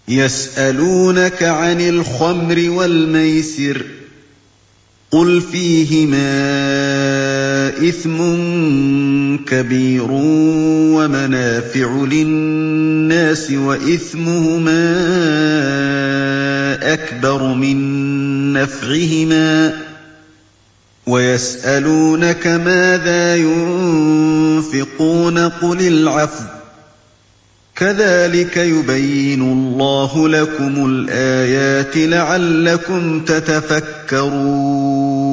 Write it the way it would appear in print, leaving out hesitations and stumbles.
يَسْأَلُونَكَ عَنِ الْخَمْرِ وَالْمَيْسِرِ ۖ قُلْ فِيهِمَا إِثْمٌ كَبِيرٌ وَمَنَافِعُ لِلنَّاسِ وَإِثْمُهُمَا أَكْبَرُ مِن نَّفْعِهِمَا ۗ وَيَسْأَلُونَكَ مَاذَا يُنفِقُونَ قُلِ الْعَفْوَ ۗ كَذَٰلِكَ يُبَيِّنُ اللَّهُ لَكُمُ الْآيَاتِ لَعَلَّكُمْ تَتَفَكَّرُونَ